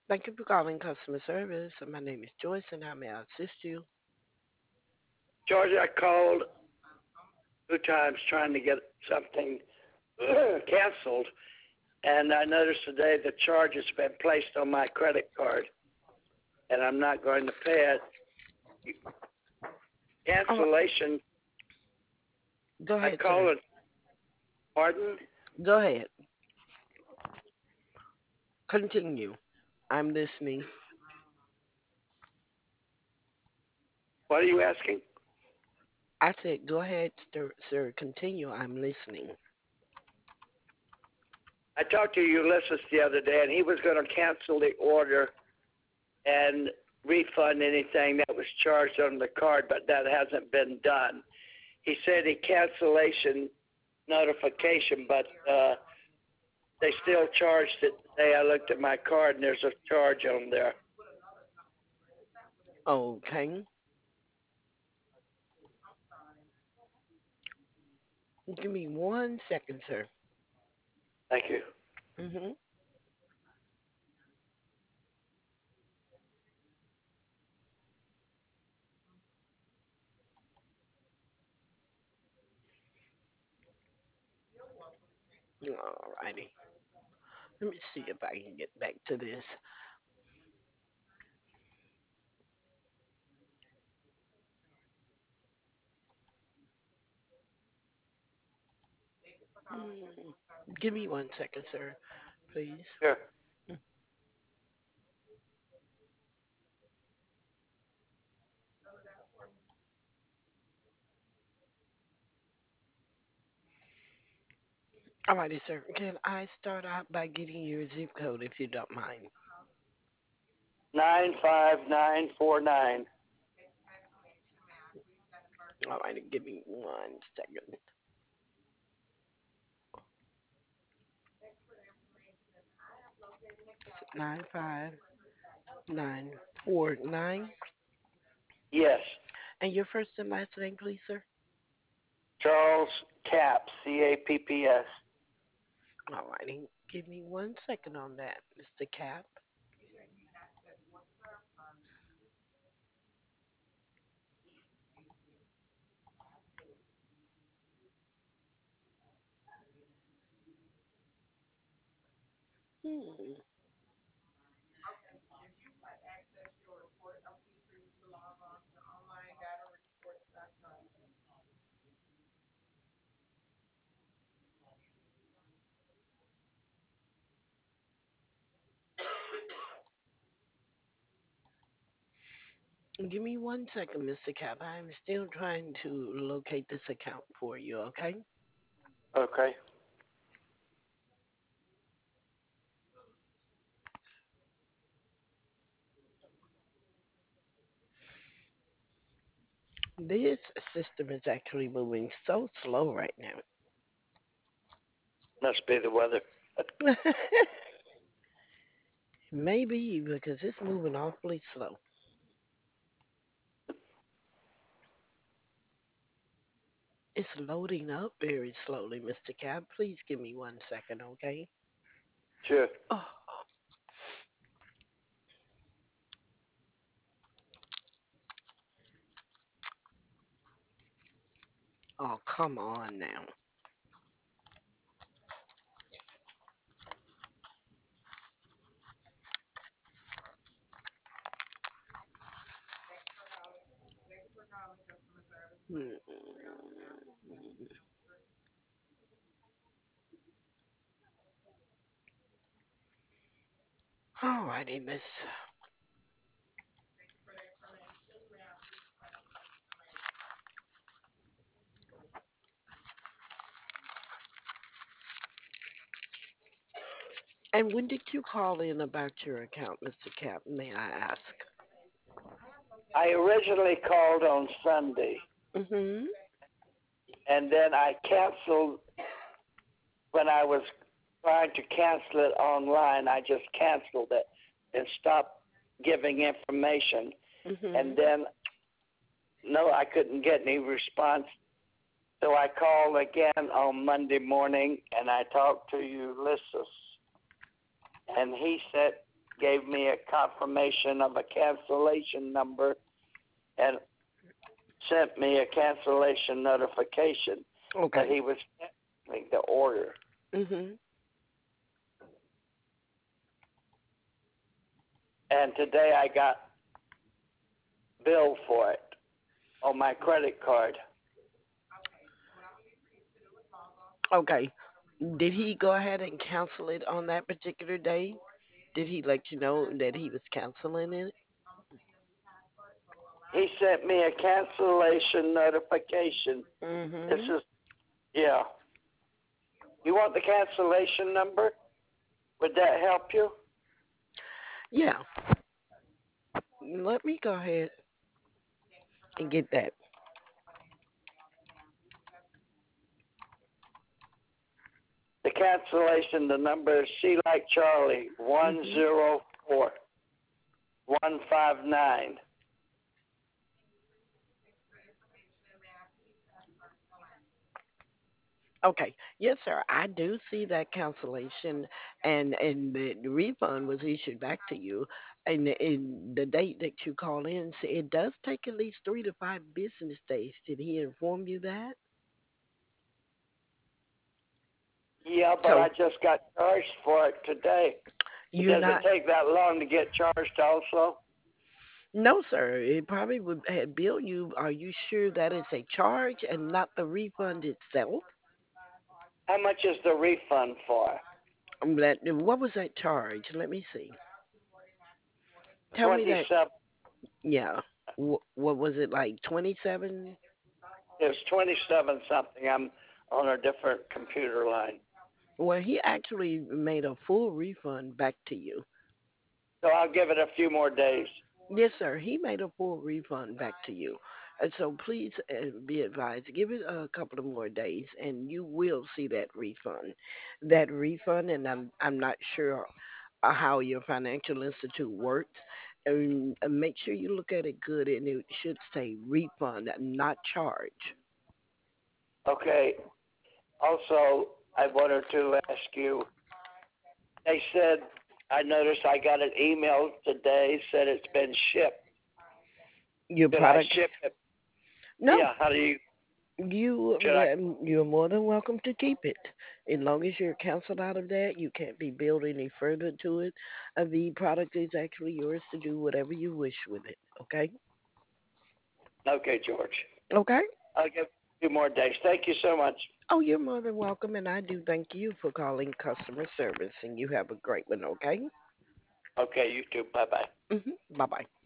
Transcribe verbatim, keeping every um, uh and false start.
Thank you for calling customer service. My name is Joyce, and how may I assist you? George, I called two times trying to get something canceled, and I noticed today the charge has been placed on my credit card, and I'm not going to pay it. Oh, Cancellation, go I ahead, call sir. it, pardon? Go ahead. Continue. I'm listening. What are you asking? I said, go ahead, sir. sir. Continue. I'm listening. I talked to Ulysses the other day, and he was going to cancel the order and refund anything that was charged on the card, but that hasn't been done. He said a cancellation notification, but uh, they still charged it today. I looked at my card and there's a charge on there. Okay. Give me one second, sir. Thank you. Mm-hmm. All righty. Let me see if I can get back to this. Mm. Give me one second, sir, please. Sure. All righty, sir. Can I start out by getting your zip code if you don't mind? nine five nine four nine. All righty, give me one second. Nine five nine four nine. Yes. And your first and last name, please, sir. Charles Capps, C A P P S. All righty. Give me one second on that, mister Cap. Hmm. Give me one second, mister Cap. I'm still trying to locate this account for you, okay? Okay. This system is actually moving so slow right Must be the weather. now. Maybe because it's moving awfully slow. It's loading up very slowly, mister Cap. Please give me one second, okay? Sure. Oh, oh, come on now. Hmm. Alrighty, miss. And when did you call in about your account, mister Cap? May I ask? I originally called on Sunday, Mm-hmm. and then I canceled when I was trying to cancel it online. I just canceled it and stopped giving information. Mm-hmm. And then, no, I couldn't get any response. So I called again on Monday morning and I talked to Ulysses. And he said gave me a confirmation of a cancellation number and sent me a cancellation notification that Okay. he was canceling the order. Mhm. And today I got billed for it on my credit card. Okay. Did he go ahead and cancel it on that particular day? Did he let you know that he was canceling it? He sent me a cancellation notification. This Mhm. is, yeah. You want the cancellation number? Would that help you? Yeah. Let me go ahead and get that. The cancellation, the number is C like Charlie, one Mhm. zero four one five nine. Okay. Yes, sir. I do see that cancellation, and and the refund was issued back to you, and and the date that you call in, so it does take at least three to five business days. Did he inform you that? Yeah, but I So just got charged for it today. you're Does it not. take that long to get charged also? No, sir. It probably would have billed you. Are you sure that it's a charge and not the refund itself? How much is the refund for? Um, That what was that charge? Let me see. Tell me that. twenty-seven. Yeah. Wh- what was it like? Twenty-seven. It was twenty-seven something. I'm on a different computer line. Well, he actually made a full refund back to you. So I'll give it a few more days. Yes, sir. He made a full refund back to you. And so please uh, be advised, give it a couple of more days and you will see that refund. That refund, and I'm I'm not sure uh, how your financial institute works. And uh, make sure you look at it good, and it should say refund, not charge. Okay. Also, I wanted to ask you, they said, I noticed I got an email today said it's been shipped. Your Should I product? ship it? No, Yeah, how do you, you should I? um, you're more than welcome to keep it. As long as you're canceled out of that, you can't be billed any further to it. Uh, the product is actually yours to do whatever you wish with it. Okay? Okay, George. Okay? I'll give a few more days. Thank you so much. Oh, you're more than welcome, and I do thank you for calling customer service, and you have a great one. Okay? Okay, you too. Bye bye. Hmm. Bye bye.